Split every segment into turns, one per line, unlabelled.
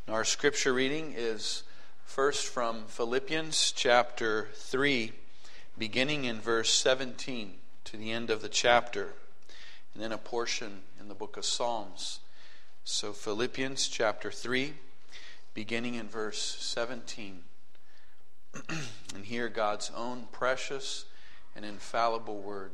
Our scripture reading is first from Philippians chapter 3, beginning in verse 17 to the end of the chapter, and then a portion in the book of Psalms. So Philippians chapter 3, beginning in verse 17. And hear God's own precious and infallible word.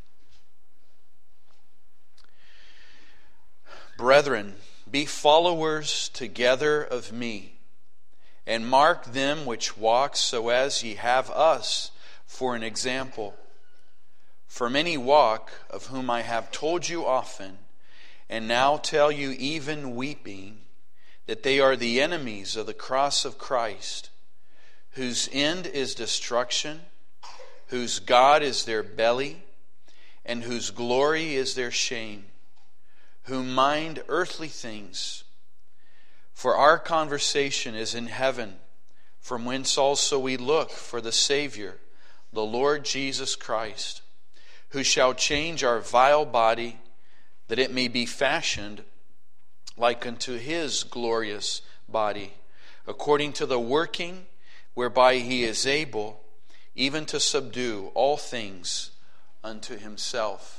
Brethren, be followers together of me, and mark them which walk so as ye have us for an example. For many walk, of whom I have told you often, and now tell you even weeping, that they are the enemies of the cross of Christ, whose end is destruction, whose God is their belly, and whose glory is their shame, who mind earthly things. For our conversation is in heaven, from whence also we look for the Savior, the Lord Jesus Christ, who shall change our vile body, that it may be fashioned like unto His glorious body, according to the working whereby He is able even to subdue all things unto Himself.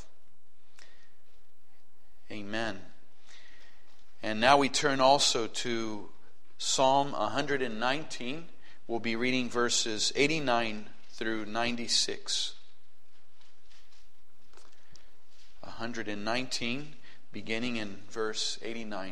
Amen. And now we turn also to Psalm 119. We'll be reading verses 89 through 96. 119, beginning in verse 89.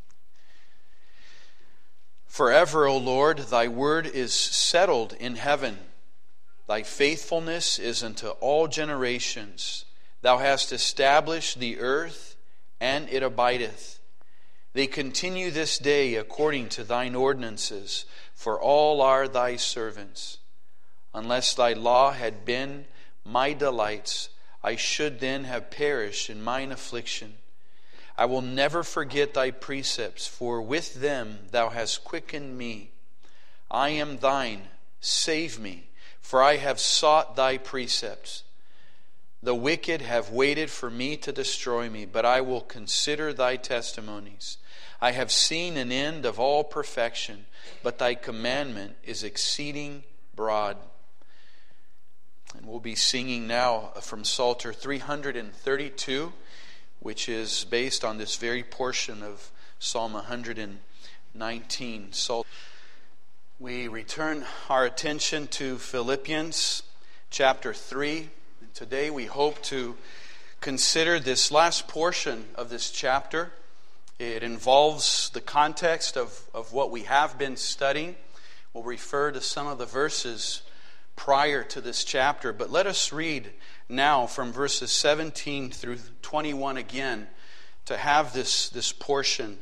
Forever, O Lord, thy word is settled in heaven. Thy faithfulness is unto all generations. Thou hast established the earth, and it abideth. They continue this day according to thine ordinances, for all are thy servants. Unless thy law had been my delights, I should then have perished in mine affliction. I will never forget thy precepts, for with them thou hast quickened me. I am thine, save me, for I have sought thy precepts. The wicked have waited for me to destroy me, but I will consider thy testimonies. I have seen an end of all perfection, but thy commandment is exceeding broad. And we'll be singing now from Psalter 332, which is based on this very portion of Psalm 119. We return our attention to Philippians chapter 3. Today we hope to consider this last portion of this chapter. It involves the context of what we have been studying. We'll refer to some of the verses prior to this chapter, but let us read now from verses 17 through 21 again to have this portion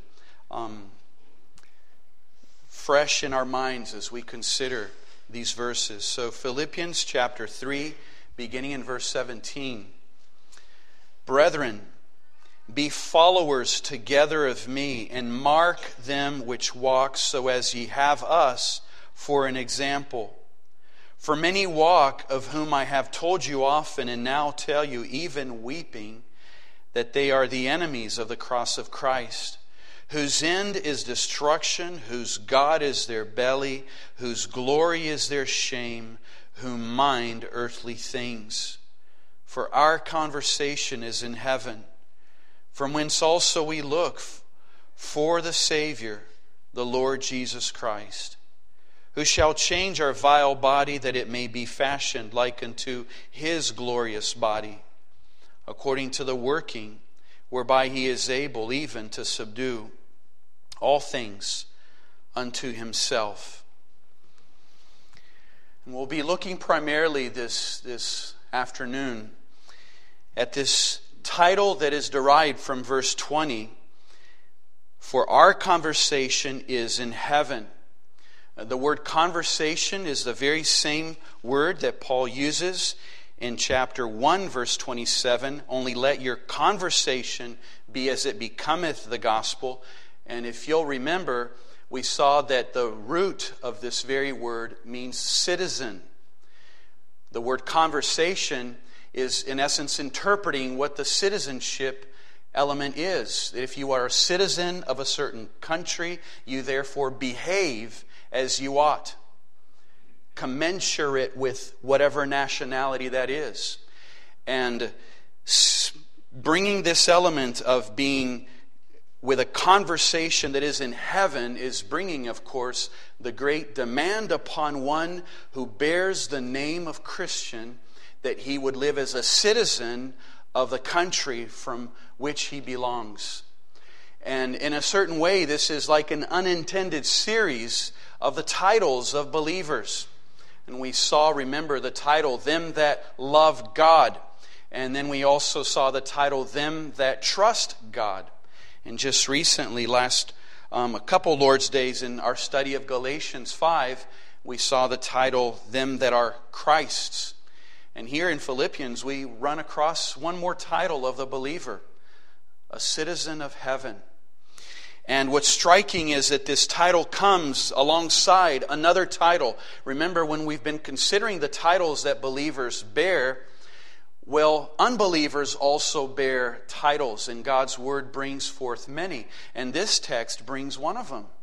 fresh in our minds as we consider these verses. So Philippians chapter 3, beginning in verse 17. Brethren, be followers together of me, and mark them which walk so as ye have us for an example. For many walk, of whom I have told you often, and now tell you even weeping, that they are the enemies of the cross of Christ, whose end is destruction, whose God is their belly, whose glory is their shame, who mind earthly things. For our conversation is in heaven, from whence also we look for the Savior, the Lord Jesus Christ, who shall change our vile body, that it may be fashioned like unto His glorious body, according to the working whereby He is able even to subdue all things unto Himself. And we'll be looking primarily this afternoon at this title that is derived from verse 20. For our conversation is in heaven. The word conversation is the very same word that Paul uses in chapter 1, verse 27. Only let your conversation be as it becometh the gospel. And if you'll remember, we saw that the root of this very word means citizen. The word conversation is in essence interpreting what the citizenship
element is that if you are a citizen of a certain country, you therefore behave as you ought, commensurate with whatever nationality that is. And bringing this element of being with a conversation that is in heaven is bringing, of course, the great demand upon one who bears the name of Christian that he would live as a citizen of the country from which he belongs. And in a certain way, this is like an unintended series of the titles of believers. And we saw, remember, the title, Them That Love God. And then we also saw the title, Them That Trust God. And just recently, a couple Lord's Days in our study of Galatians 5, we saw the title, Them That Are Christ's. And here in Philippians, we run across one more title of the believer, a citizen of heaven. And what's striking is that this title comes alongside another title. Remember, when we've been considering the titles that believers bear, well, unbelievers also bear titles, and God's Word brings forth many. And this text brings one of them.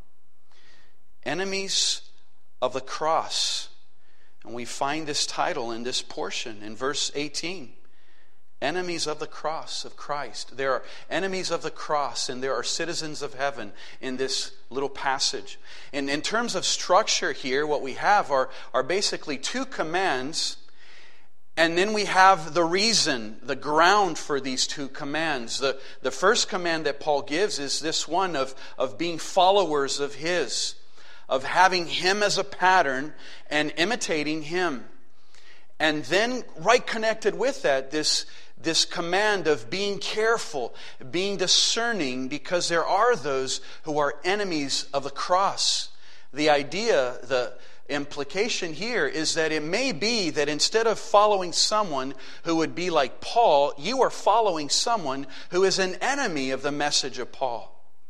Enemies of the cross. And we find this title in this portion in verse 18. Enemies of the cross of Christ. There are enemies of the cross and there are citizens of heaven in this little passage. And in terms of structure here, what we have are basically two commands. And then we have the reason, the ground for these two commands. The first command that Paul gives is this one of being followers of His, of having Him as a pattern and imitating Him. And then right connected with that, this command of being careful, being discerning, because there are those who are enemies of the cross. The idea, the implication here is that it may be that instead of following someone who would be like Paul, you are following someone who is an enemy of the message of Paul.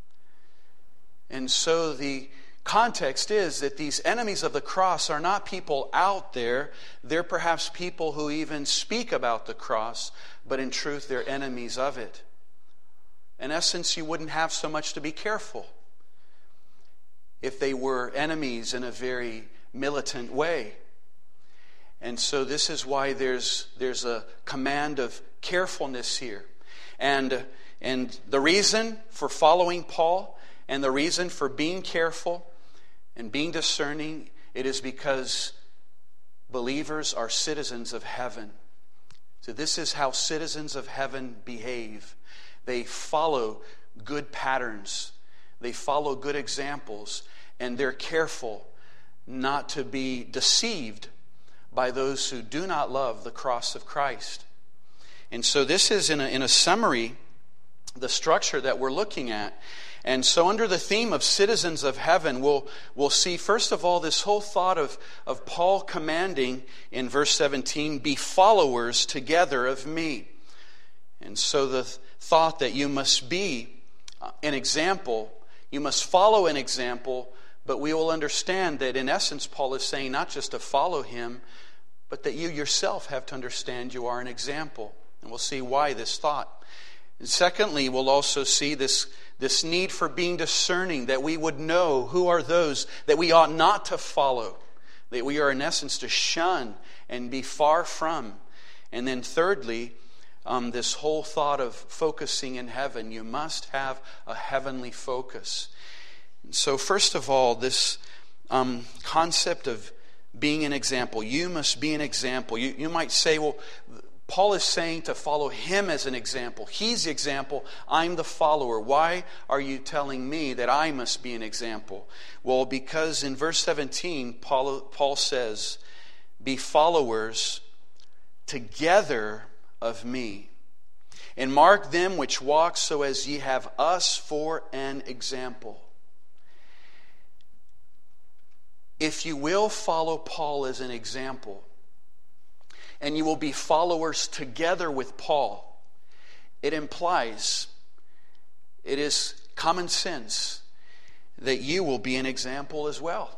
And so the context is that these enemies of the cross are not people out there. They're perhaps people who even speak about the cross, but in truth they're enemies of it. In essence, you wouldn't have so much to be careful if they were enemies in a very militant way. And so this is why there's a command of carefulness here. And the reason for following Paul and the reason for being careful and being discerning, it is because believers are citizens of heaven. So this is how citizens of heaven behave. They follow good patterns. They follow good examples. And they're careful not to be deceived by those who do not love the cross of Christ. And so this is in a summary, the structure that we're looking at. And so under the theme of citizens of heaven, we'll see first of all this whole thought of Paul commanding in verse 17, be followers together of me. And so the thought that you must be an example, you must follow an example, but we will understand that in essence Paul is saying not just to follow him, but that you yourself have to understand you are an example. And we'll see why this thought. And secondly, we'll also see this need for being discerning, that we would know who are those that we ought not to follow, that we are in essence to shun and be far from. And then thirdly, this whole thought of focusing in heaven. You must have a heavenly focus. So first of all, this concept of being an example. You must be an example. You might say, well, Paul is saying to follow him as an example. He's the example. I'm the follower. Why are you telling me that I must be an example? Well, because in verse 17, Paul says, be followers together of me. And mark them which walk so as ye have us for an example. If you will follow Paul as an example, and you will be followers together with Paul, it implies, it is common sense, that you will be an example as well,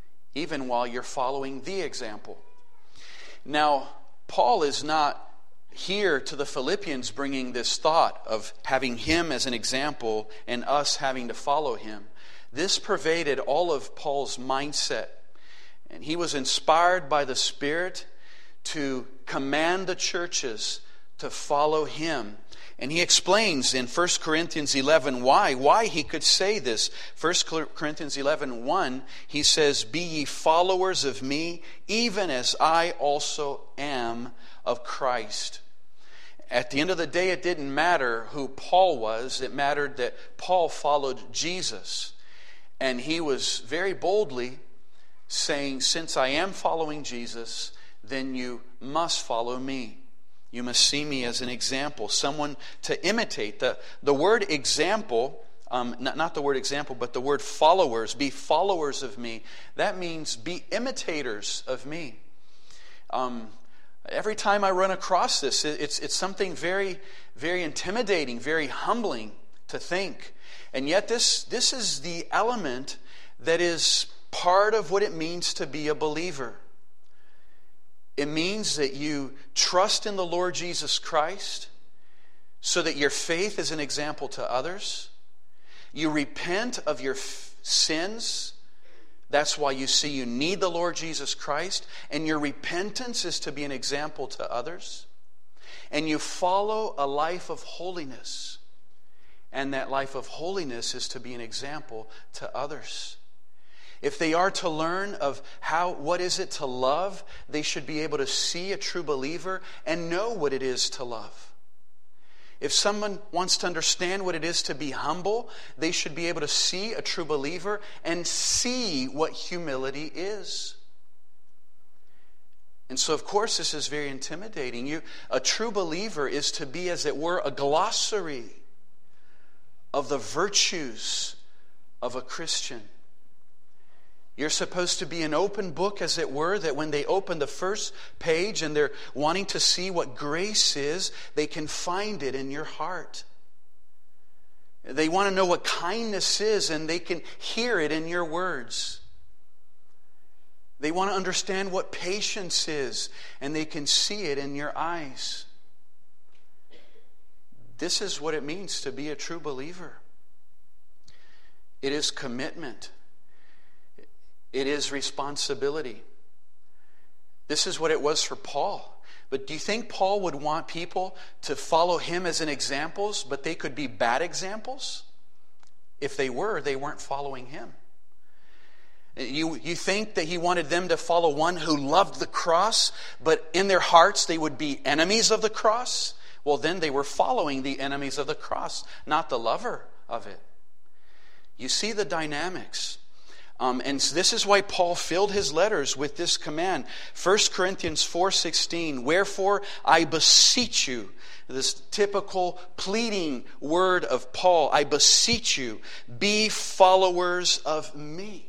even while you're following the example. Now, Paul is not here to the Philippians, bringing this thought of having him as an example and us having to follow him. This pervaded all of Paul's mindset. And he was inspired by the Spirit to command the churches to follow him. And he explains in 1 Corinthians 11 why he could say this. 1 Corinthians 11:1, he says, "Be ye followers of me, even as I also am of Christ." At the end of the day, it didn't matter who Paul was. It mattered that Paul followed Jesus. And he was very boldly saying, since I am following Jesus, then you must follow me. You must see me as an example, someone to imitate. The word example, not the word example, but the word followers, be followers of me. That means be imitators of me. Every time I run across this, it's something very, very intimidating, very humbling to think. And yet this is the element that is part of what it means to be a believer. It means that you trust in the Lord Jesus Christ so that your faith is an example to others. You repent of your sins. That's why you see you need the Lord Jesus Christ. And your repentance is to be an example to others. And you follow a life of holiness. And that life of holiness is to be an example to others. If they are to learn of what is it to love, they should be able to see a true believer and know what it is to love. If someone wants to understand what it is to be humble, they should be able to see a true believer and see what humility is. And so, of course, this is very intimidating. A true believer is to be, as it were, a glossary of the virtues of a Christian. You're supposed to be an open book, as it were, that when they open the first page and they're wanting to see what grace is, they can find it in your heart. They want to know what kindness is, and they can hear it in your words. They want to understand what patience is, and they can see it in your eyes. This is what it means to be a true believer. It is commitment. It is responsibility. This is what it was for Paul. But do you think Paul would want people to follow him as an examples, but they could be bad examples? If they weren't following him. You think that he wanted them to follow one who loved the cross, but in their hearts they would be enemies of the cross? Well, then they were following the enemies of the cross, not the lover of it. You see the dynamics. And this is why Paul filled his letters with this command. 1 Corinthians 4:16, "Wherefore I beseech you," this typical pleading word of Paul, "I beseech you, be followers of me."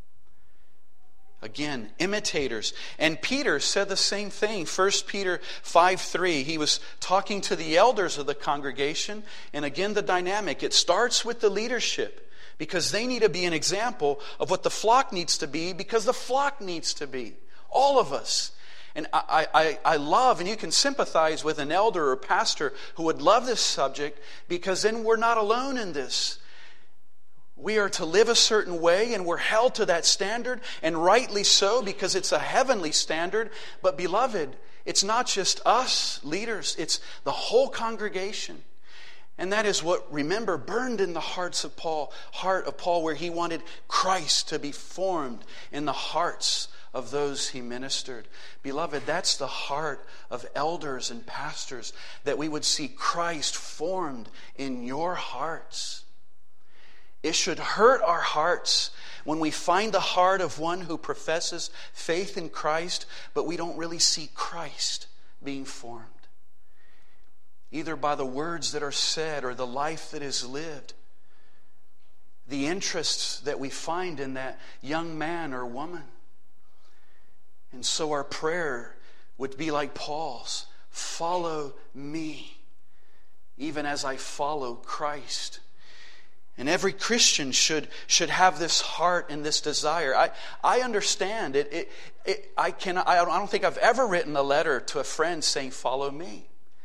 Again, imitators. And Peter said the same thing. 1 Peter 5:3. He was talking to the elders of the congregation. And again, the dynamic. It starts with the leadership. Because they need to be an example of what the flock needs to be, because the flock needs to be. All of us. And I love, and you can sympathize with an elder or pastor who would love this subject, because then we're not alone in this. We are to live a certain way, and we're held to that standard, and rightly so, because it's a heavenly standard. But beloved, it's not just us leaders, it's the whole congregation. And that is what, remember, burned in the heart of Paul, where he wanted Christ to be formed in the hearts of those he ministered. Beloved, that's the heart of elders and pastors, that we would see Christ formed in your hearts. It should hurt our hearts when we find the heart of one who professes faith in Christ, but we don't really see Christ being formed, either by the words that are said or the life that is lived. The interests that we find in that young man or woman. And so our prayer would be like Paul's: follow me, even as I follow Christ. And every Christian should have this heart and this desire. I understand it. I don't think I've ever written a letter to a friend saying, "Follow me."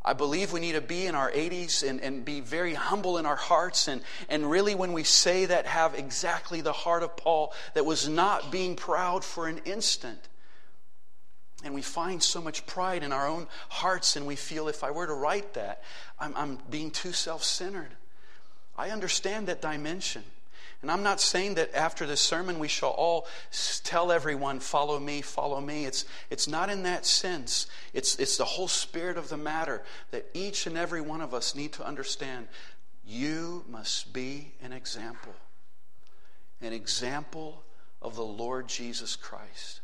I believe we need to be in our 80s and be very humble in our hearts. And really when we say that, have exactly the heart of Paul, that was not being proud for an instant. And we find so much pride in our own hearts, and we feel if I were to write that, I'm being too self-centered. I understand that dimension. And I'm not saying that after this sermon we shall all tell everyone, follow me, follow me. It's not in that sense. It's the whole spirit of the matter that each and every one of us need to understand. You must be an example of the Lord Jesus Christ.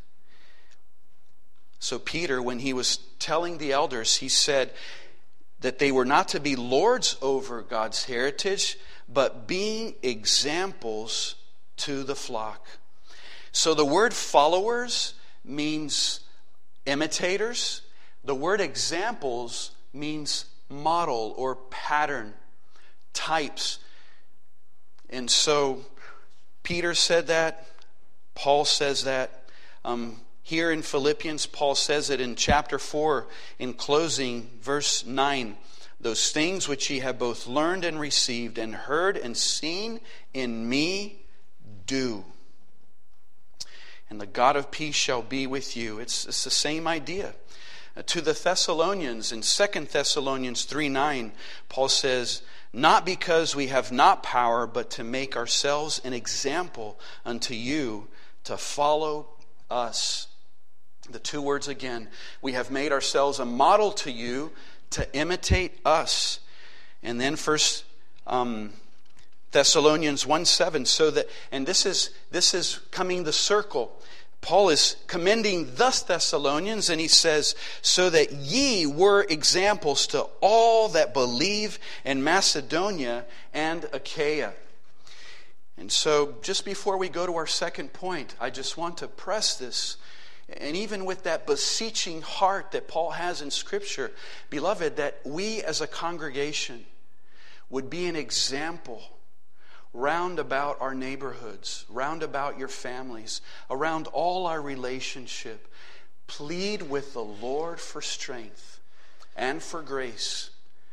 So Peter, when he was telling the elders, he said that they were not to be lords over God's heritage, but being examples to the flock. So the word followers means imitators. The word examples means model or pattern, types. And so Peter said that. Paul says that. Here in Philippians, Paul says it in chapter 4, in closing, verse 9. Those things which ye have both learned and received and heard and seen in me, do. And the God of peace shall be with you. It's the same idea. To the Thessalonians, in 2 Thessalonians 3:9, Paul says, not because we have not power, but to make ourselves an example unto you to follow us. The two words again, we have made ourselves a model to you to imitate us. And then 1 Thessalonians 1:7, so that, and this is coming the circle. Paul is commending the Thessalonians, and he says, so that ye were examples to all that believe in Macedonia and Achaia. And so just before we go to our second point, I just want to press this. And even with that beseeching heart that Paul has in Scripture, beloved, that we as a congregation would be an example round about our neighborhoods, round about your families, around all our relationship. Plead with the Lord for strength and for grace.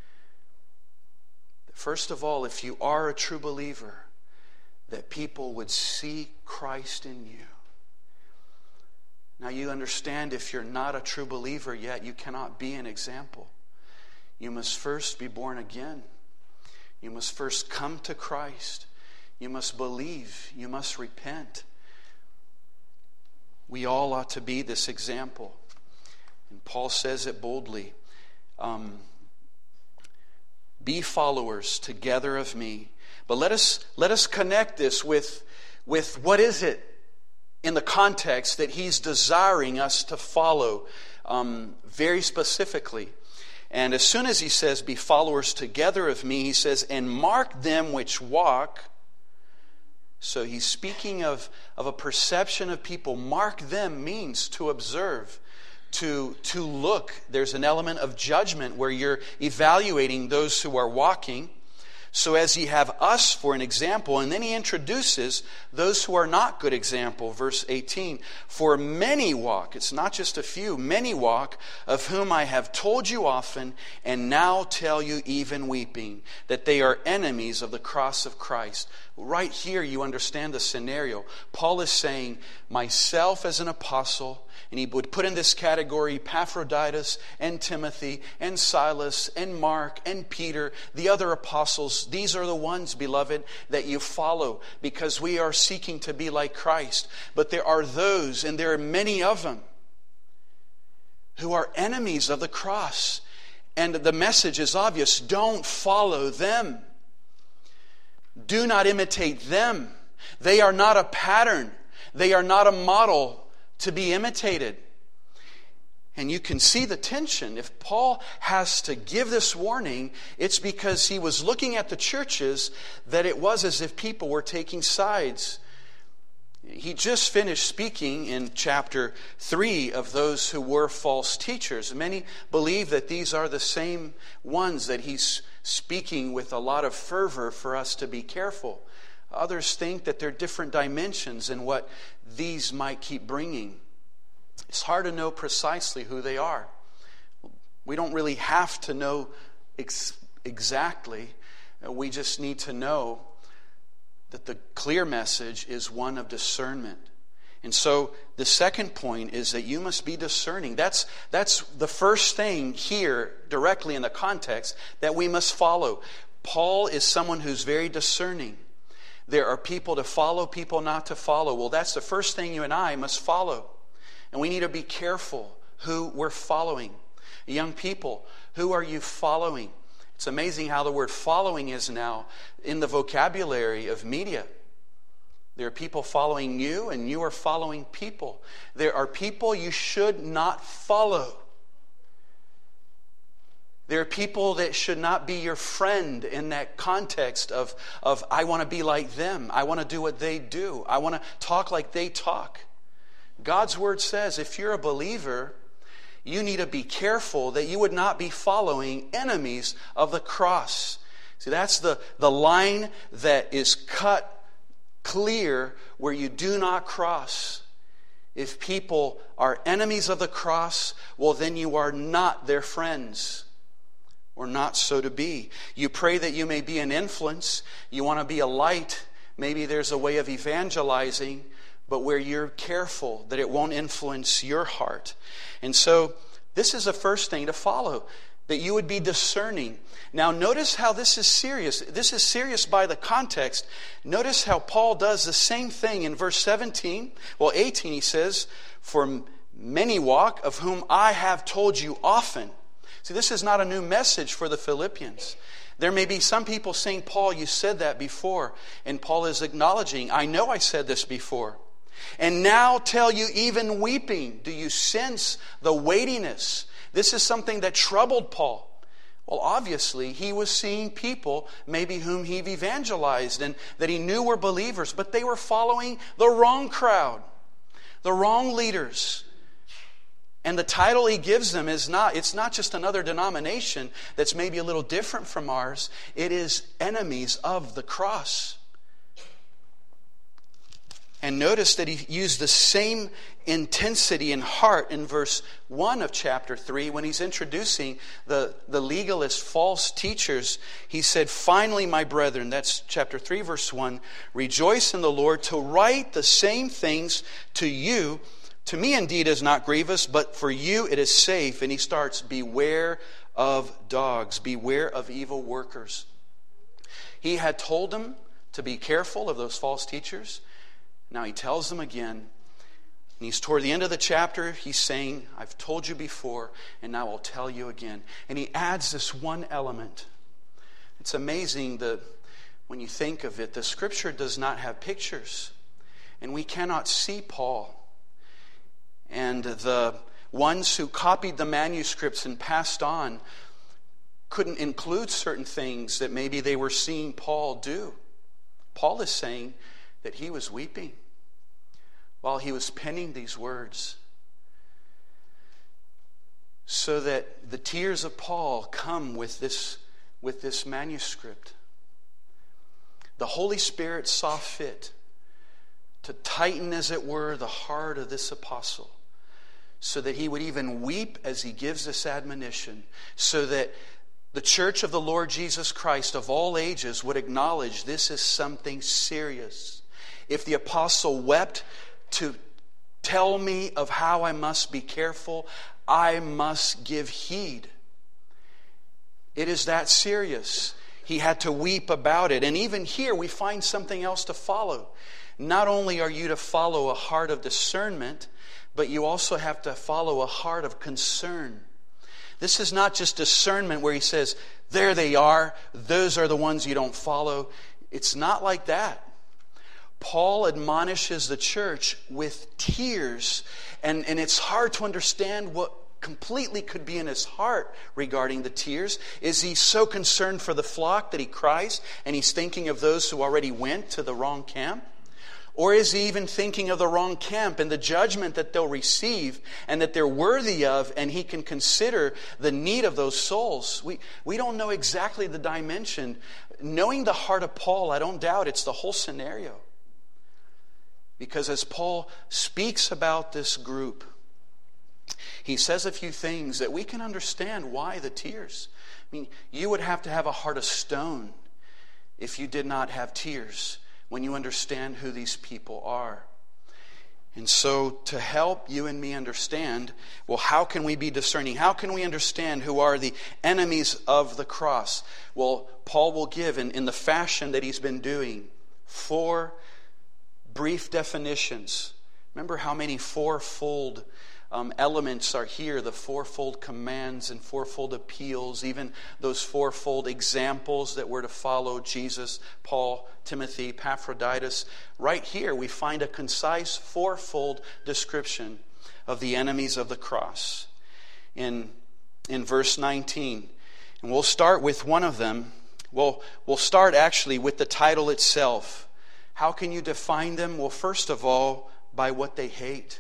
First of all, if you are a true believer, that people would see Christ in you. Now you understand, if you're not a true believer yet, you cannot be an example. You must first be born again. You must first come to Christ. You must believe. You must repent. We all ought to be this example. And Paul says it boldly. Be followers together of me. But let us connect this with what is it in the context that he's desiring us to follow very specifically. And as soon as he says, be followers together of me, he says, and mark them which walk. So he's speaking of a perception of people. Mark them means to observe, to look. There's an element of judgment where you're evaluating those who are walking. So as ye have us for an example, and then he introduces those who are not good example. Verse 18, for many walk, it's not just a few, many walk, of whom I have told you often, and now tell you even weeping, that they are enemies of the cross of Christ. Right here you understand the scenario. Paul is saying, myself as an apostle, and he would put in this category Epaphroditus and Timothy and Silas and Mark and Peter, the other apostles. These are the ones, beloved, that you follow because we are seeking to be like Christ. But there are those, and there are many of them, who are enemies of the cross. And the message is obvious. Don't follow them. Do not imitate them. They are not a pattern. They are not a model to be imitated. And you can see the tension. If Paul has to give this warning, it's because he was looking at the churches that it was as if people were taking sides. He just finished speaking in chapter 3 of those who were false teachers. Many believe that these are the same ones that he's speaking with a lot of fervor for us to be careful. Others think that there are different dimensions in what these might keep bringing. It's hard to know precisely who they are. We don't really have to know exactly. We just need to know that the clear message is one of discernment. And so the second point is that you must be discerning. That's the first thing here directly in the context that we must follow. Paul is someone who's very discerning. There are people to follow, people not to follow. Well, that's the first thing you and I must follow. And we need to be careful who we're following. Young people, who are you following? It's amazing how the word following is now in the vocabulary of media. There are people following you, and you are following people. There are people you should not follow. There are people that should not be your friend in that context of I want to be like them. I want to do what they do. I want to talk like they talk. God's word says if you're a believer, you need to be careful that you would not be following enemies of the cross. See, that's the line that is cut clear where you do not cross. If people are enemies of the cross, well, then you are not their friends. Or not so to be. You pray that you may be an influence. You want to be a light. Maybe there's a way of evangelizing, but where you're careful that it won't influence your heart. And so this is the first thing to follow, that you would be discerning. Now notice how this is serious. This is serious by the context. Notice how Paul does the same thing in verse 18 he says, "For many walk, of whom I have told you often." See, this is not a new message for the Philippians. There may be some people saying, Paul, you said that before. And Paul is acknowledging, I know I said this before. And now tell you even weeping. Do you sense the weightiness? This is something that troubled Paul. Well, obviously, he was seeing people, maybe whom he'd evangelized and that he knew were believers, but they were following the wrong crowd, the wrong leaders. And the title he gives them it's not just another denomination that's maybe a little different from ours. It is enemies of the cross. And notice that he used the same intensity and heart in verse 1 of chapter 3 when he's introducing the legalist false teachers. He said, "Finally, my brethren," that's chapter 3, verse 1, "rejoice in the Lord. To write the same things to you, to me indeed is not grievous, but for you it is safe." And he starts, "Beware of dogs, beware of evil workers." He had told them to be careful of those false teachers. Now he tells them again. And he's toward the end of the chapter, he's saying, I've told you before, and now I'll tell you again. And he adds this one element. It's amazing that when you think of it, the Scripture does not have pictures. And we cannot see Paul. And the ones who copied the manuscripts and passed on couldn't include certain things that maybe they were seeing Paul do. Paul is saying that he was weeping while he was penning these words, so that the tears of Paul come with this manuscript. The Holy Spirit saw fit to tighten, as it were, the heart of this apostle, so that he would even weep as he gives this admonition, so that the church of the Lord Jesus Christ of all ages would acknowledge this is something serious. If the apostle wept to tell me of how I must be careful, I must give heed. It is that serious. He had to weep about it. And even here we find something else to follow. Not only are you to follow a heart of discernment, but you also have to follow a heart of concern. This is not just discernment where he says, there they are, those are the ones you don't follow. It's not like that. Paul admonishes the church with tears, and it's hard to understand what completely could be in his heart regarding the tears. Is he so concerned for the flock that he cries and he's thinking of those who already went to the wrong camp? Or is he even thinking of the wrong camp and the judgment that they'll receive and that they're worthy of, and he can consider the need of those souls? We don't know exactly the dimension. Knowing the heart of Paul, I don't doubt it's the whole scenario. Because as Paul speaks about this group, he says a few things that we can understand why the tears. I mean, you would have to have a heart of stone if you did not have tears when you understand who these people are. And so to help you and me understand, well, how can we be discerning? How can we understand who are the enemies of the cross? Well, Paul will give in the fashion that he's been doing 4 brief definitions. Remember how many fourfold elements are here, the fourfold commands and fourfold appeals, even those fourfold examples that were to follow Jesus, Paul, Timothy, Epaphroditus. Right here we find a concise fourfold description of the enemies of the cross in verse 19. And we'll start with one of them. We'll start actually with the title itself. How can you define them? Well, first of all, by what they hate.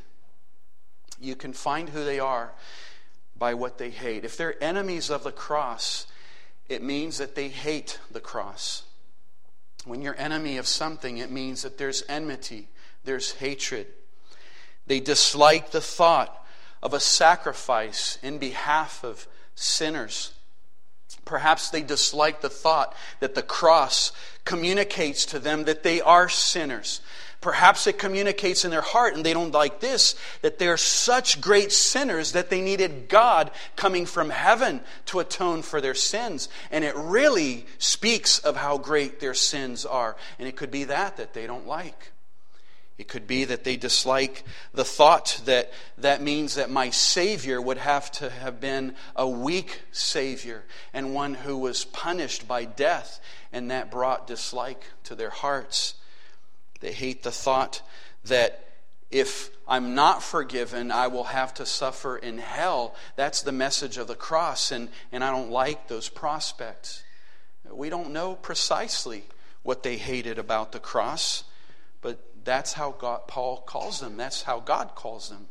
You can find who they are by what they hate. If they're enemies of the cross, it means that they hate the cross. When you're enemy of something, it means that there's enmity, there's hatred. They dislike the thought of a sacrifice in behalf of sinners. Perhaps they dislike the thought that the cross communicates to them that they are sinners. Perhaps it communicates in their heart, and they don't like this, that they're such great sinners that they needed God coming from heaven to atone for their sins. And it really speaks of how great their sins are. And it could be that they don't like. It could be that they dislike the thought that means that my Savior would have to have been a weak Savior and one who was punished by death, and that brought dislike to their hearts. They hate the thought that if I'm not forgiven, I will have to suffer in hell. That's the message of the cross, and I don't like those prospects. We don't know precisely what they hated about the cross, but that's how Paul calls them. That's how God calls them.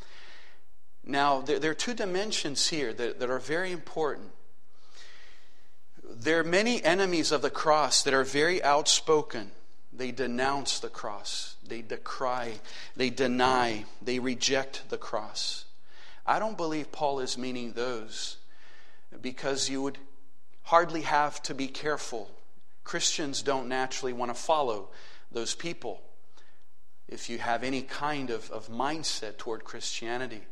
Now, there are 2 dimensions here that are very important. There are many enemies of the cross that are very outspoken. They denounce the cross. They decry. They deny. They reject the cross. I don't believe Paul is meaning those, because you would hardly have to be careful. Christians don't naturally want to follow those people if you have any kind of mindset toward Christianity.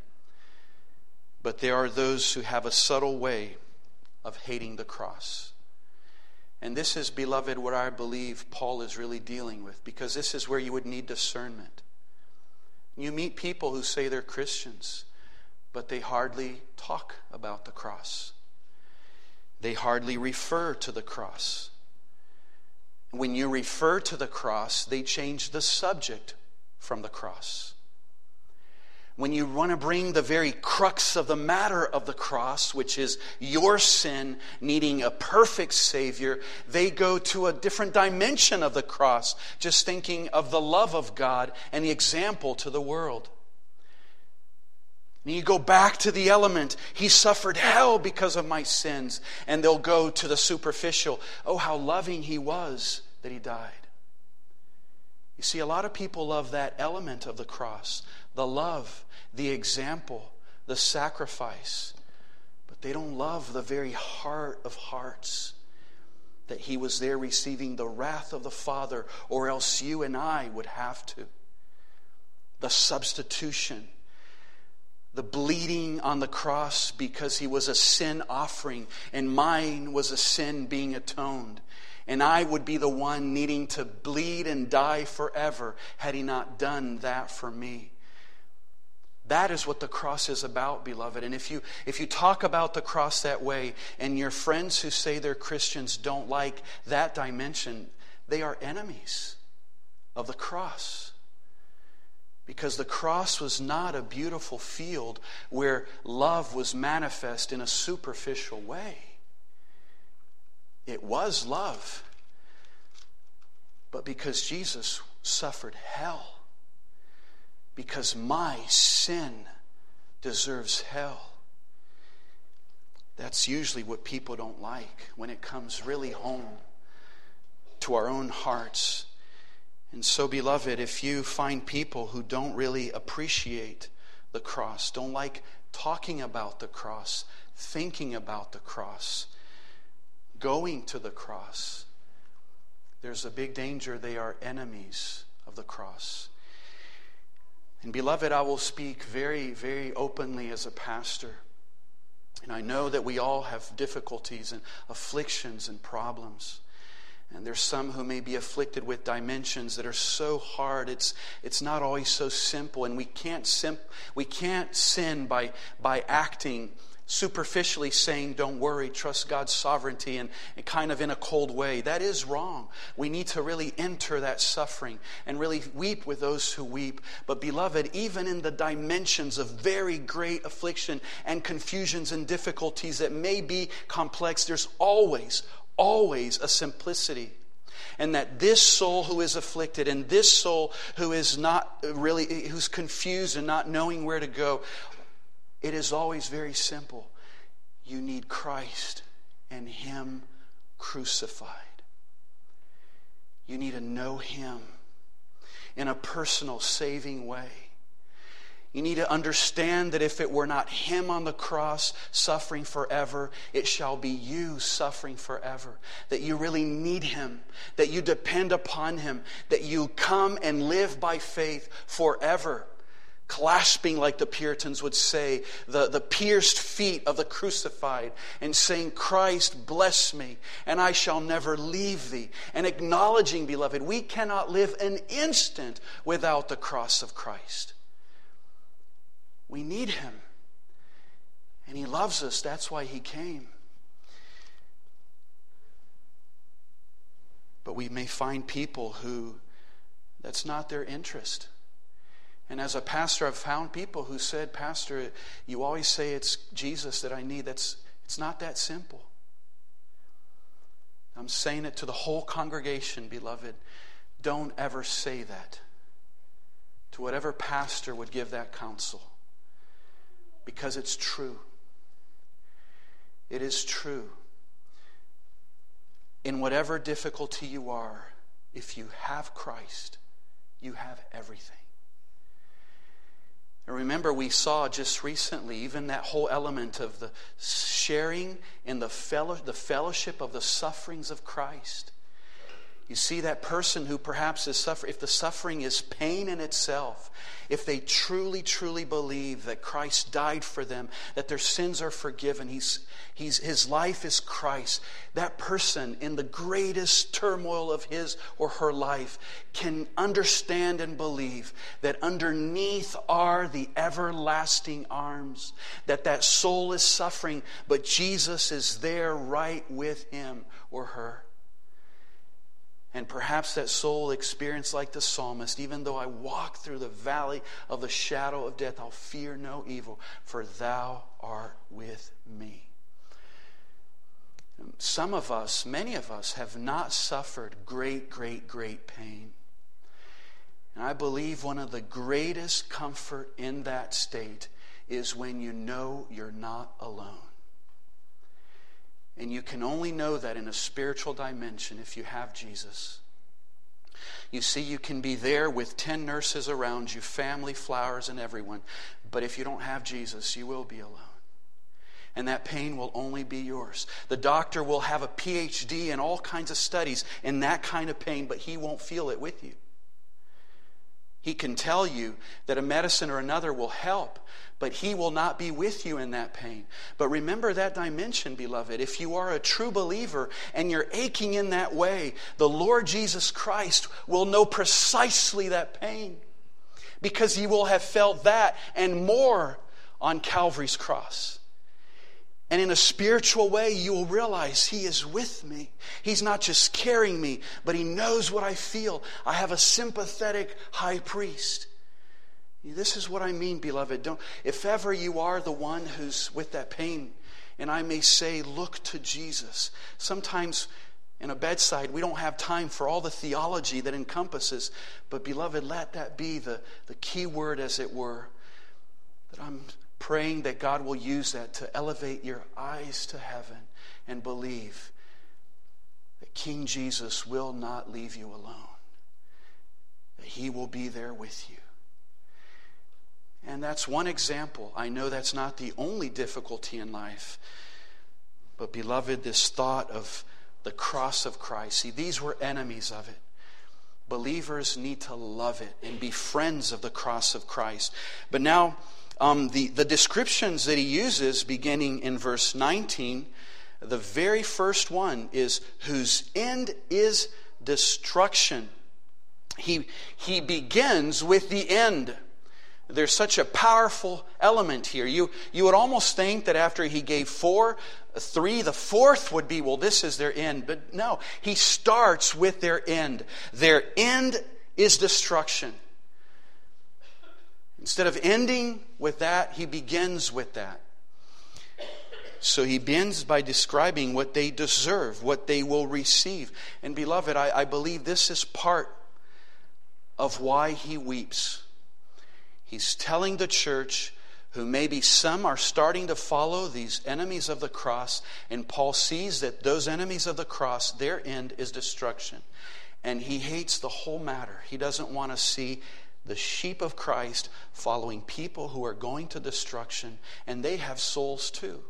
But there are those who have a subtle way of hating the cross. And this is, beloved, what I believe Paul is really dealing with, because this is where you would need discernment. You meet people who say they're Christians, but they hardly talk about the cross. They hardly refer to the cross. When you refer to the cross, they change the subject from the cross. When you want to bring the very crux of the matter of the cross, which is your sin needing a perfect Savior, they go to a different dimension of the cross, just thinking of the love of God and the example to the world. And you go back to the element, He suffered hell because of my sins, and they'll go to the superficial, oh, how loving He was that He died. You see, a lot of people love that element of the cross, the love, the example, the sacrifice. But they don't love the very heart of hearts, that He was there receiving the wrath of the Father, or else you and I would have to. The substitution, the bleeding on the cross because He was a sin offering, and mine was a sin being atoned. And I would be the one needing to bleed and die forever had He not done that for me. That is what the cross is about, beloved. And if you talk about the cross that way, and your friends who say they're Christians don't like that dimension, they are enemies of the cross. Because the cross was not a beautiful field where love was manifest in a superficial way. It was love. But because Jesus suffered hell, because my sin deserves hell, that's usually what people don't like when it comes really home to our own hearts. And so, beloved, if you find people who don't really appreciate the cross, don't like talking about the cross, thinking about the cross, going to the cross, there's a big danger they are enemies of the cross. And beloved, I will speak very, very openly as a pastor. And I know that we all have difficulties and afflictions and problems. And there's some who may be afflicted with dimensions that are so hard. It's not always so simple. And we can't sin by acting superficially, saying, don't worry, trust God's sovereignty, and kind of in a cold way. That is wrong. We need to really enter that suffering and really weep with those who weep. But beloved, even in the dimensions of very great affliction and confusions and difficulties that may be complex, there's always a simplicity. And that this soul who is afflicted and this soul who is not really, who's confused and not knowing where to go, it is always very simple. You need Christ and Him crucified. You need to know Him in a personal, saving way. You need to understand that if it were not Him on the cross suffering forever, it shall be you suffering forever. That you really need Him, that you depend upon Him, that you come and live by faith forever. Clasping, like the Puritans would say, the pierced feet of the crucified, and saying, Christ, bless me, and I shall never leave thee. And acknowledging, beloved, we cannot live an instant without the cross of Christ. We need Him. And He loves us. That's why He came. But we may find people who that's not their interest. And as a pastor, I've found people who said, Pastor, you always say it's Jesus that I need. It's not that simple. I'm saying it to the whole congregation, beloved. Don't ever say that to whatever pastor would give that counsel. Because it's true. It is true. In whatever difficulty you are, if you have Christ, you have everything. And remember, we saw just recently even that whole element of the sharing in the fellowship of the sufferings of Christ. You see that person who perhaps is suffering, if the suffering is pain in itself, if they truly, truly believe that Christ died for them, that their sins are forgiven, his life is Christ, that person in the greatest turmoil of his or her life can understand and believe that underneath are the everlasting arms, that soul is suffering, but Jesus is there right with him or her. And perhaps that soul experienced like the psalmist, even though I walk through the valley of the shadow of death, I'll fear no evil, for thou art with me. Some of us, many of us, have not suffered great pain. And I believe one of the greatest comfort in that state is when you know you're not alone. And you can only know that in a spiritual dimension if you have Jesus. You see, you can be there with 10 nurses around you, family, flowers, and everyone. But if you don't have Jesus, you will be alone. And that pain will only be yours. The doctor will have a PhD and all kinds of studies in that kind of pain, but he won't feel it with you. He can tell you that a medicine or another will help, but he will not be with you in that pain. But remember that dimension, beloved. If you are a true believer and you're aching in that way, the Lord Jesus Christ will know precisely that pain, because he will have felt that and more on Calvary's cross. And in a spiritual way, you will realize he is with me. He's not just carrying me, but he knows what I feel. I have a sympathetic high priest. This is what I mean, beloved. If ever you are the one who's with that pain, and I may say, look to Jesus. Sometimes in a bedside, we don't have time for all the theology that encompasses. But beloved, let that be the key word, as it were, that I'm praying that God will use that to elevate your eyes to heaven and believe that King Jesus will not leave you alone, that he will be there with you. And that's one example. I know that's not the only difficulty in life. But beloved, this thought of the cross of Christ, see, these were enemies of it. Believers need to love it and be friends of the cross of Christ. But now, the descriptions that he uses beginning in verse 19, the very first one is whose end is destruction. He begins with the end. There's such a powerful element here. You would almost think that after he gave 3, the fourth would be, well, this is their end. But no, he starts with their end. Their end is destruction. Instead of ending with that, he begins with that. So he begins by describing what they deserve, what they will receive. And beloved, I believe this is part of why he weeps. He's telling the church, who maybe some are starting to follow these enemies of the cross, and Paul sees that those enemies of the cross, their end is destruction. And he hates the whole matter. He doesn't want to see the sheep of Christ following people who are going to destruction, and they have souls too.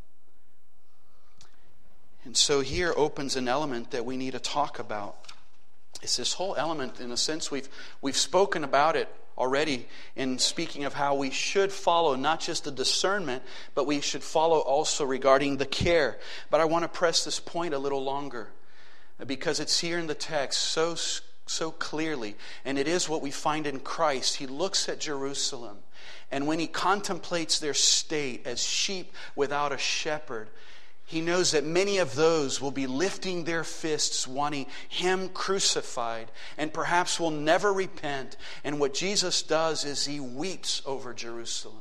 And so here opens an element that we need to talk about. It's this whole element, in a sense, we've spoken about it already in speaking of how we should follow not just the discernment, but we should follow also regarding the care. But I want to press this point a little longer because it's here in the text so clearly, and it is what we find in Christ. He looks at Jerusalem, and when he contemplates their state as sheep without a shepherd, he knows that many of those will be lifting their fists wanting him crucified and perhaps will never repent. And what Jesus does is he weeps over Jerusalem.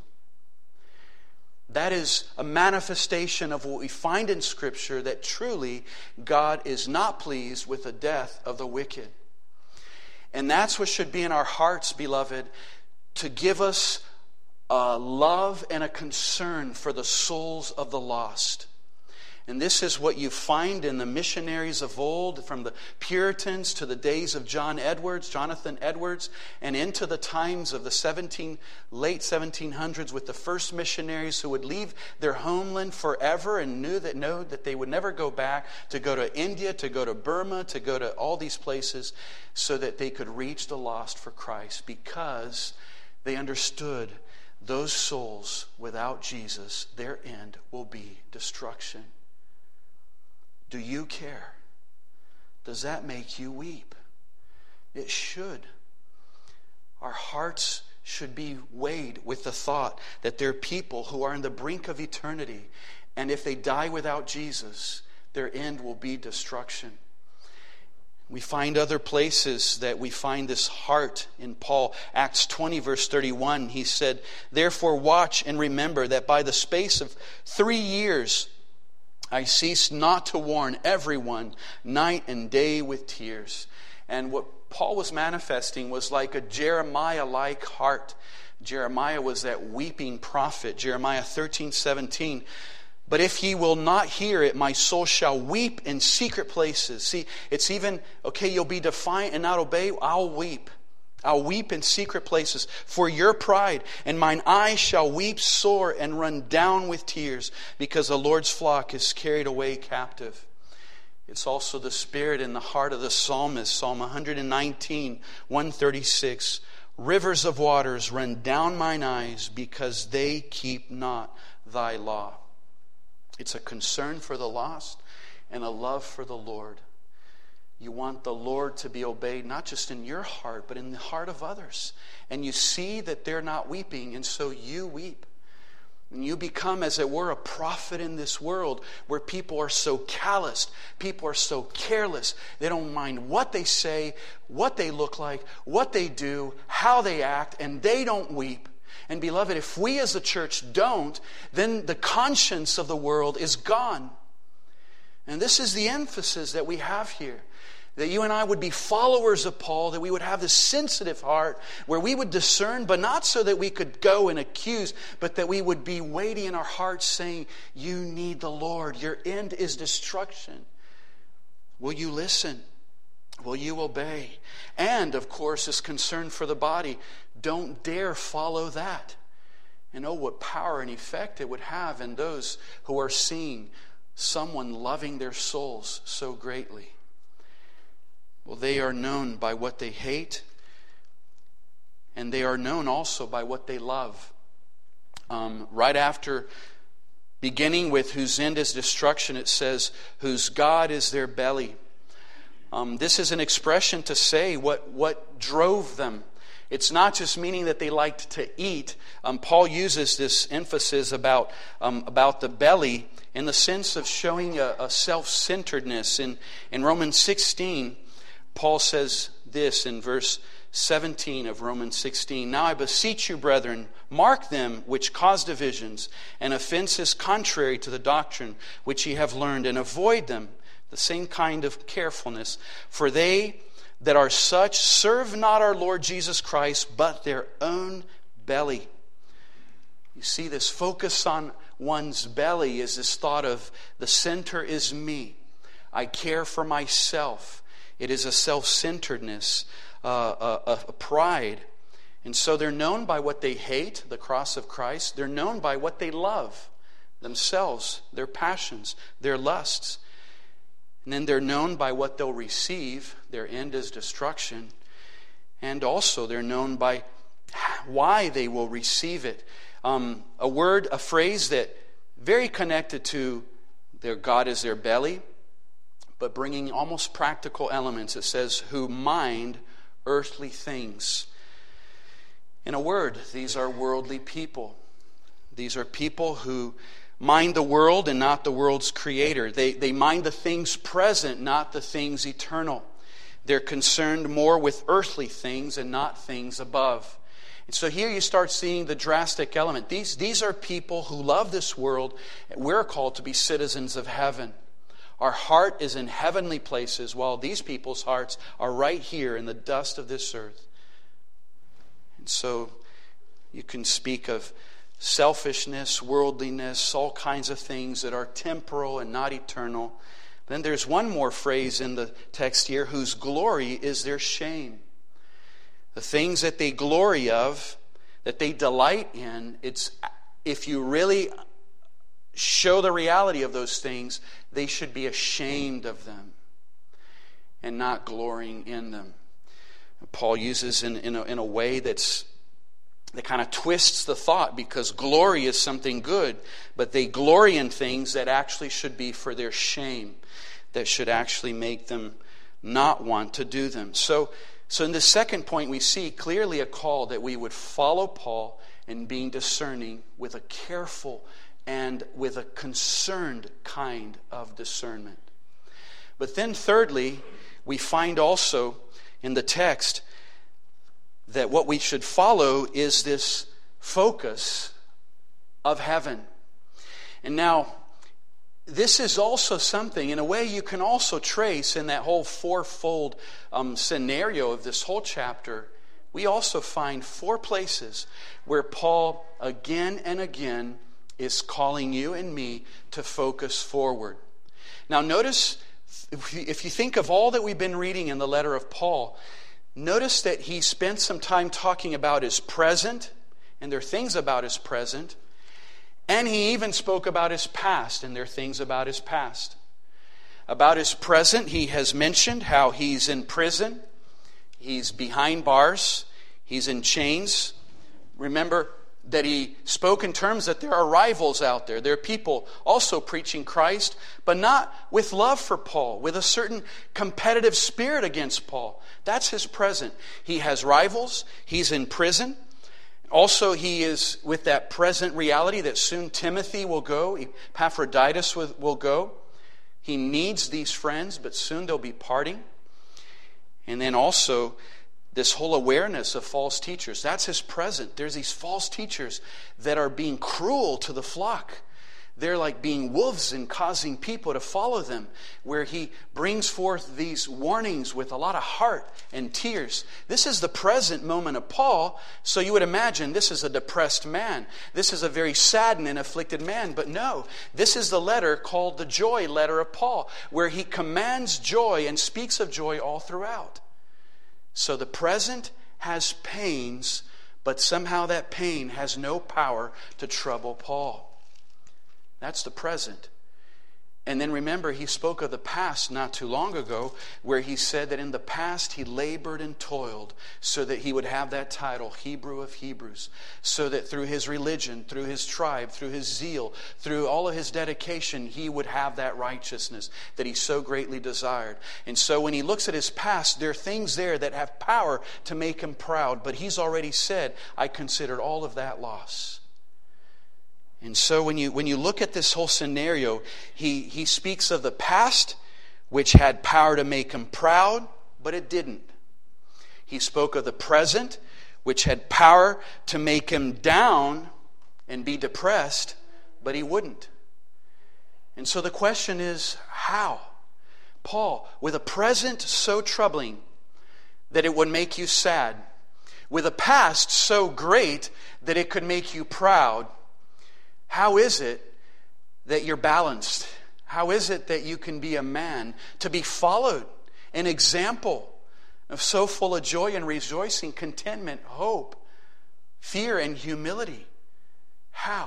That is a manifestation of what we find in Scripture, that truly God is not pleased with the death of the wicked. And that's what should be in our hearts, beloved, to give us a love and a concern for the souls of the lost. And this is what you find in the missionaries of old, from the Puritans to the days of Jonathan Edwards, and into the times of the late 1700s with the first missionaries who would leave their homeland forever and know that they would never go back, to go to India, to go to Burma, to go to all these places so that they could reach the lost for Christ, because they understood those souls without Jesus, their end will be destruction. Do you care? Does that make you weep? It should. Our hearts should be weighed with the thought that there are people who are on the brink of eternity, and if they die without Jesus, their end will be destruction. We find other places that we find this heart in Paul. Acts 20 verse 31, he said, "Therefore watch and remember that by the space of 3 years I ceased not to warn everyone night and day with tears." And what Paul was manifesting was like a Jeremiah-like heart. Jeremiah was that weeping prophet. Jeremiah 13:17. "But if ye will not hear it, my soul shall weep in secret places." See, it's even, okay, you'll be defiant and not obey, I'll weep. I'll weep in secret places for your pride, and mine eyes shall weep sore and run down with tears, because the Lord's flock is carried away captive. It's also the spirit in the heart of the psalmist. Psalm 119, 136. "Rivers of waters run down mine eyes, because they keep not thy law." It's a concern for the lost and a love for the Lord. You want the Lord to be obeyed, not just in your heart, but in the heart of others. And you see that they're not weeping, and so you weep. And you become, as it were, a prophet in this world where people are so calloused, people are so careless. They don't mind what they say, what they look like, what they do, how they act, and they don't weep. And beloved, if we as a church don't, then the conscience of the world is gone. And this is the emphasis that we have here. That you and I would be followers of Paul, that we would have this sensitive heart where we would discern, but not so that we could go and accuse, but that we would be weighty in our hearts saying, you need the Lord. Your end is destruction. Will you listen? Will you obey? And, of course, this concern for the body. Don't dare follow that. And oh, what power and effect it would have in those who are seeing someone loving their souls so greatly. Well, they are known by what they hate, and they are known also by what they love. Right after beginning with whose end is destruction, it says, whose God is their belly. This is an expression to say what drove them. It's not just meaning that they liked to eat. Paul uses this emphasis about the belly in the sense of showing a self-centeredness. In Romans 16, Paul says this in verse 17 of Romans 16. Now I beseech you, brethren, mark them which cause divisions and offenses contrary to the doctrine which ye have learned, and avoid them, the same kind of carefulness. For they that are such serve not our Lord Jesus Christ, but their own belly. You see, this focus on one's belly is this thought of the center is me. I care for myself. It is a self-centeredness, a pride. And so they're known by what they hate, the cross of Christ. They're known by what they love, themselves, their passions, their lusts. And then they're known by what they'll receive. Their end is destruction. And also they're known by why they will receive it. A phrase that very connected to their God is their belly, but bringing almost practical elements. It says, who mind earthly things. In a word, these are worldly people. These are people who mind the world and not the world's creator. They mind the things present, not the things eternal. They're concerned more with earthly things and not things above. And so here you start seeing the drastic element. These are people who love this world. We're called to be citizens of heaven. Our heart is in heavenly places, while these people's hearts are right here in the dust of this earth. And so you can speak of selfishness, worldliness, all kinds of things that are temporal and not eternal. Then there's one more phrase in the text here, whose glory is their shame. The things that they glory of, that they delight in, it's if you really show the reality of those things, they should be ashamed of them and not glorying in them. Paul uses in a way that kind of twists the thought, because glory is something good, but they glory in things that actually should be for their shame, that should actually make them not want to do them. So in the second point, we see clearly a call that we would follow Paul in being discerning with a careful and with a concerned kind of discernment. But then thirdly, we find also in the text that what we should follow is this focus of heaven. And now, this is also something, in a way, you can also trace in that whole fourfold scenario of this whole chapter. We also find 4 places where Paul again and again is calling you and me to focus forward. Now notice, if you think of all that we've been reading in the letter of Paul, notice that he spent some time talking about his present, and there are things about his present, and he even spoke about his past, and there are things about his past. About his present, he has mentioned how he's in prison, he's behind bars, he's in chains. Remember that he spoke in terms that there are rivals out there. There are people also preaching Christ, but not with love for Paul, with a certain competitive spirit against Paul. That's his present. He has rivals. He's in prison. Also, he is with that present reality that soon Timothy will go. Epaphroditus will go. He needs these friends, but soon they'll be parting. And then also this whole awareness of false teachers. That's his present. There's these false teachers that are being cruel to the flock. They're like being wolves and causing people to follow them, where he brings forth these warnings with a lot of heart and tears. This is the present moment of Paul, so you would imagine this is a depressed man. This is a very saddened and afflicted man, but no. This is the letter called the joy letter of Paul, where he commands joy and speaks of joy all throughout. So the present has pains, But somehow that pain has no power to trouble Paul. That's the present. And then remember, he spoke of the past not too long ago, where he said that in the past he labored and toiled so that he would have that title, Hebrew of Hebrews, so that through his religion, through his tribe, through his zeal, through all of his dedication, he would have that righteousness that he so greatly desired. And so when he looks at his past, there are things there that have power to make him proud. But he's already said, I considered all of that loss. And so when you look at this whole scenario, he speaks of the past, which had power to make him proud, but it didn't. He spoke of the present, which had power to make him down and be depressed, but he wouldn't. And so the question is, how? Paul, with a present so troubling that it would make you sad, with a past so great that it could make you proud, how is it that you're balanced? How is it that you can be a man to be followed, an example of so full of joy and rejoicing, contentment, hope, fear, and humility? How?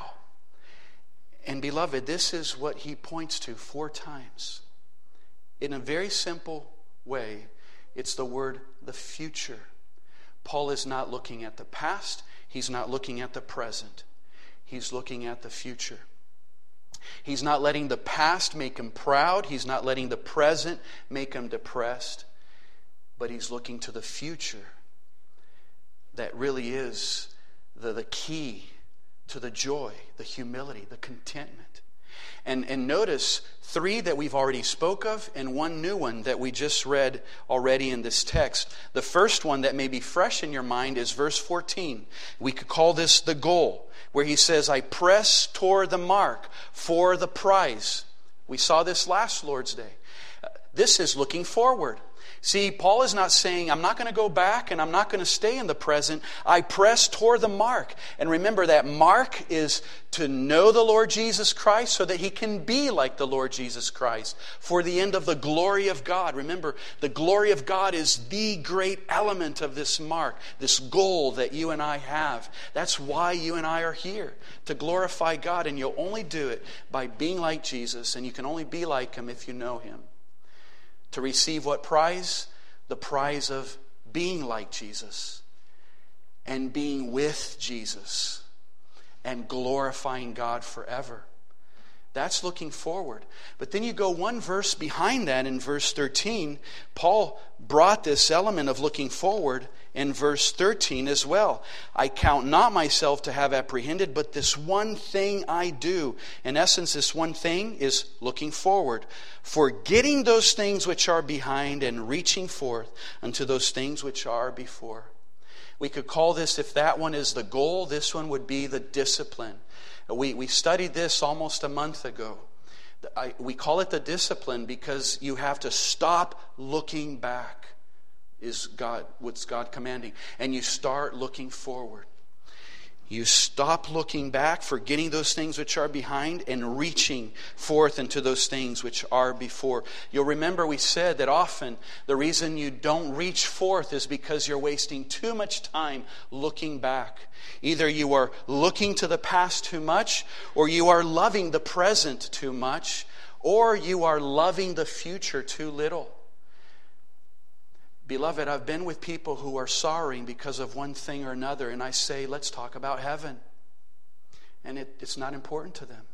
And beloved, this is what he points to 4 times. In a very simple way, it's the word the future. Paul is not looking at the past. He's not looking at the present. He's looking at the future. He's not letting the past make him proud. He's not letting the present make him depressed. But he's looking to the future. That really is the key to the joy, the humility, the contentment. And notice 3 that we've already spoke of and 1 new one that we just read already in this text. The first one that may be fresh in your mind is verse 14. We could call this the goal, where he says, I press toward the mark for the prize. We saw this last Lord's Day. This is looking forward. See, Paul is not saying, I'm not going to go back and I'm not going to stay in the present. I press toward the mark. And remember, that mark is to know the Lord Jesus Christ so that he can be like the Lord Jesus Christ for the end of the glory of God. Remember, the glory of God is the great element of this mark, this goal that you and I have. That's why you and I are here, to glorify God. And you'll only do it by being like Jesus, and you can only be like him if you know him. To receive what prize? The prize of being like Jesus and being with Jesus and glorifying God forever. That's looking forward. But then you go 1 verse behind that in verse 13. Paul brought this element of looking forward in verse 13 as well. I count not myself to have apprehended, but this one thing I do. In essence, this one thing is looking forward, forgetting those things which are behind and reaching forth unto those things which are before. We could call this, if that one is the goal, this one would be the discipline. We studied this almost a month ago. We call it the discipline because you have to stop looking back. What's God commanding? And you start looking forward. You stop looking back, forgetting those things which are behind, and reaching forth into those things which are before. You'll remember we said that often the reason you don't reach forth is because you're wasting too much time looking back. Either you are looking to the past too much, or you are loving the present too much, or you are loving the future too little. Beloved, I've been with people who are sorrowing because of one thing or another, and I say, let's talk about heaven. And it's not important to them.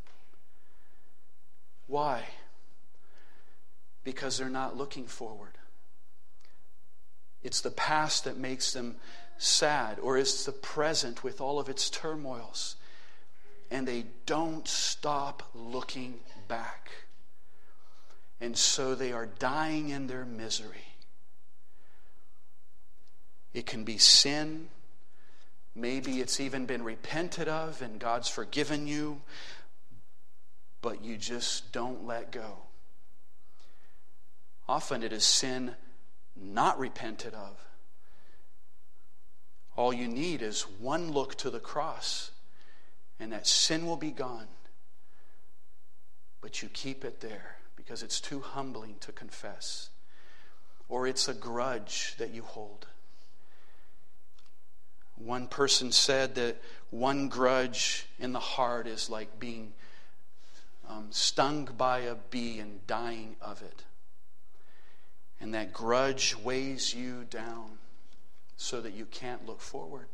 Why? Because they're not looking forward. It's the past that makes them sad, or it's the present with all of its turmoils. And they don't stop looking back. And so they are dying in their misery. It can be sin. Maybe it's even been repented of and God's forgiven you, but you just don't let go. Often it is sin not repented of. All you need is one look to the cross and that sin will be gone. But you keep it there because it's too humbling to confess. Or it's a grudge that you hold. One person said that one grudge in the heart is like being stung by a bee and dying of it. And that grudge weighs you down so that you can't look forward.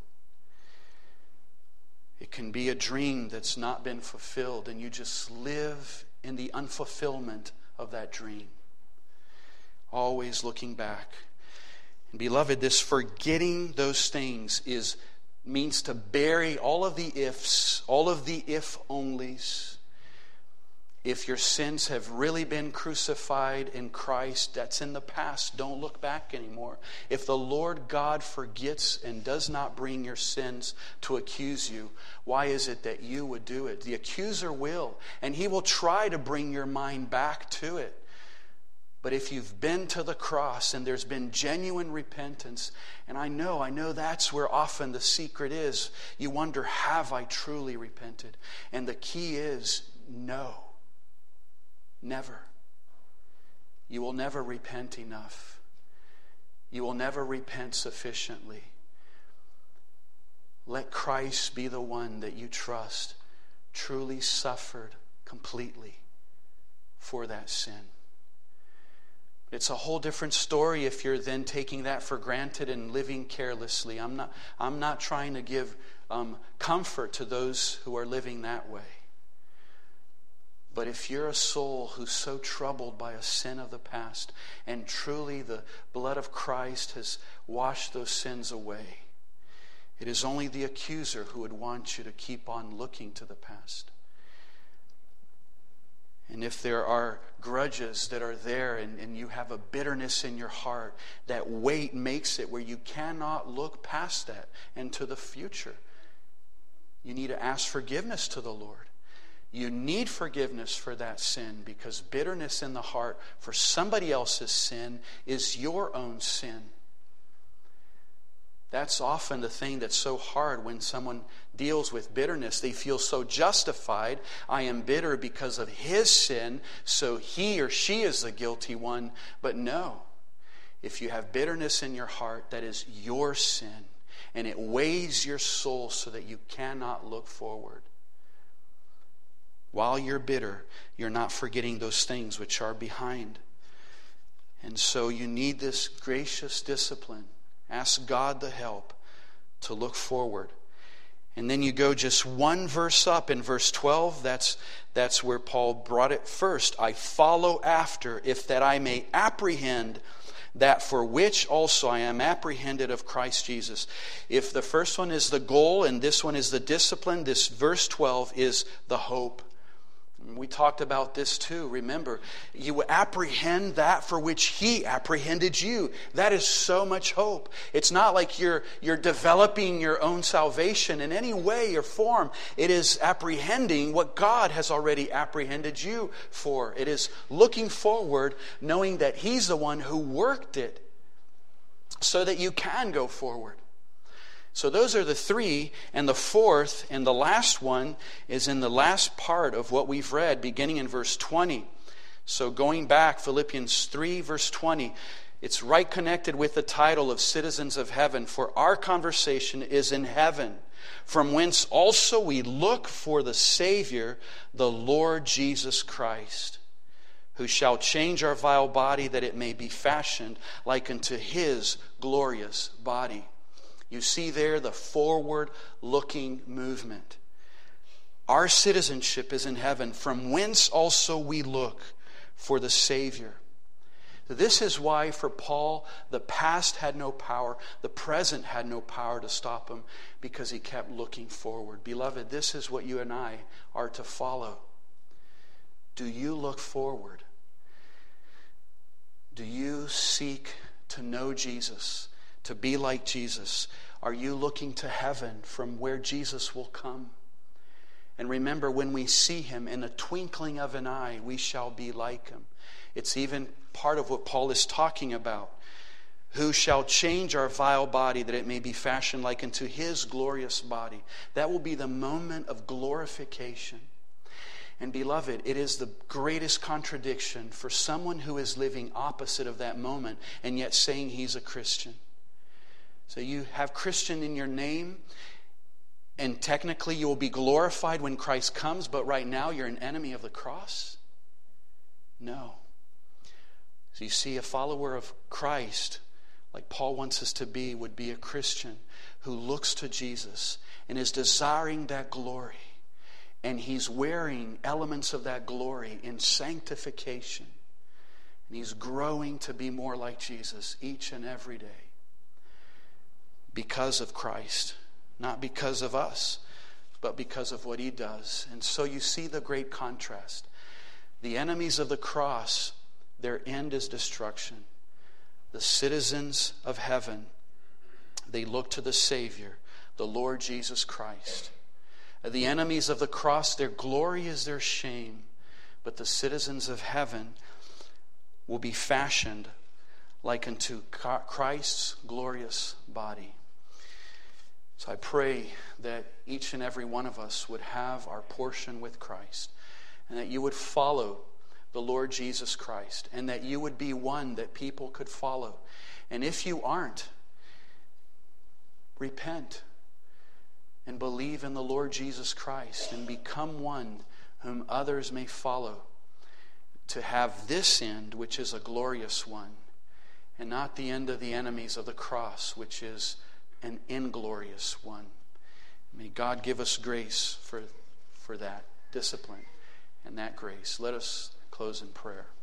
It can be a dream that's not been fulfilled, and you just live in the unfulfillment of that dream, always looking back. And beloved, this forgetting those things means to bury all of the ifs, all of the if-onlys. If your sins have really been crucified in Christ, that's in the past. Don't look back anymore. If the Lord God forgets and does not bring your sins to accuse you, why is it that you would do it? The accuser will, and he will try to bring your mind back to it. But if you've been to the cross and there's been genuine repentance, and I know that's where often the secret is. You wonder, have I truly repented? And the key is no. Never. You will never repent enough. You will never repent sufficiently. Let Christ be the one that you trust truly suffered completely for that sin. It's a whole different story if you're then taking that for granted and living carelessly. I'm not trying to give comfort to those who are living that way. But if you're a soul who's so troubled by a sin of the past, and truly the blood of Christ has washed those sins away, it is only the accuser who would want you to keep on looking to the past. And if there are grudges that are there and you have a bitterness in your heart, that weight makes it where you cannot look past that and to the future. You need to ask forgiveness to the Lord. You need forgiveness for that sin, because bitterness in the heart for somebody else's sin is your own sin. That's often the thing that's so hard when someone deals with bitterness. They feel so justified. I am bitter because of his sin, so he or she is the guilty one. But no, if you have bitterness in your heart, that is your sin, and it weighs your soul so that you cannot look forward. While you're bitter, you're not forgetting those things which are behind. And so you need this gracious discipline. Ask God the help to look forward. And then you go just one verse up in verse 12. That's where Paul brought it first. I follow after, if that I may apprehend that for which also I am apprehended of Christ Jesus. If the first one is the goal and this one is the discipline, this verse 12 is the hope. We talked about this too. Remember, you apprehend that for which he apprehended you. That is so much hope. It's not like you're developing your own salvation in any way or form. It is apprehending what God has already apprehended you for. It is looking forward, knowing that he's the one who worked it so that you can go forward. So those are the three, and the fourth and the last one is in the last part of what we've read, beginning in verse 20. So going back, Philippians 3, verse 20, it's right connected with the title of Citizens of Heaven. For our conversation is in heaven, from whence also we look for the Savior, the Lord Jesus Christ, who shall change our vile body, that it may be fashioned like unto his glorious body. You see there the forward-looking movement. Our citizenship is in heaven, from whence also we look for the Savior. This is why for Paul, the past had no power, the present had no power to stop him, because he kept looking forward. Beloved, this is what you and I are to follow. Do you look forward? Do you seek to know Jesus? To be like Jesus? Are you looking to heaven from where Jesus will come? And remember, when we see him, in a twinkling of an eye, we shall be like him. It's even part of what Paul is talking about. Who shall change our vile body, that it may be fashioned like unto his glorious body. That will be the moment of glorification. And beloved, it is the greatest contradiction for someone who is living opposite of that moment and yet saying he's a Christian. So you have Christian in your name, and technically you will be glorified when Christ comes, but right now you're an enemy of the cross? No. So you see, a follower of Christ, like Paul wants us to be, would be a Christian who looks to Jesus and is desiring that glory. And he's wearing elements of that glory in sanctification. And he's growing to be more like Jesus each and every day. Because of Christ. Not because of us, but because of what he does. And so you see the great contrast. The enemies of the cross, their end is destruction. The citizens of heaven, they look to the Savior, the Lord Jesus Christ. The enemies of the cross, their glory is their shame. But the citizens of heaven will be fashioned like unto Christ's glorious body. So I pray that each and every one of us would have our portion with Christ, and that you would follow the Lord Jesus Christ, and that you would be one that people could follow. And if you aren't, repent and believe in the Lord Jesus Christ and become one whom others may follow, to have this end, which is a glorious one, and not the end of the enemies of the cross, which is an inglorious one. May God give us grace for that discipline and that grace. Let us close in prayer.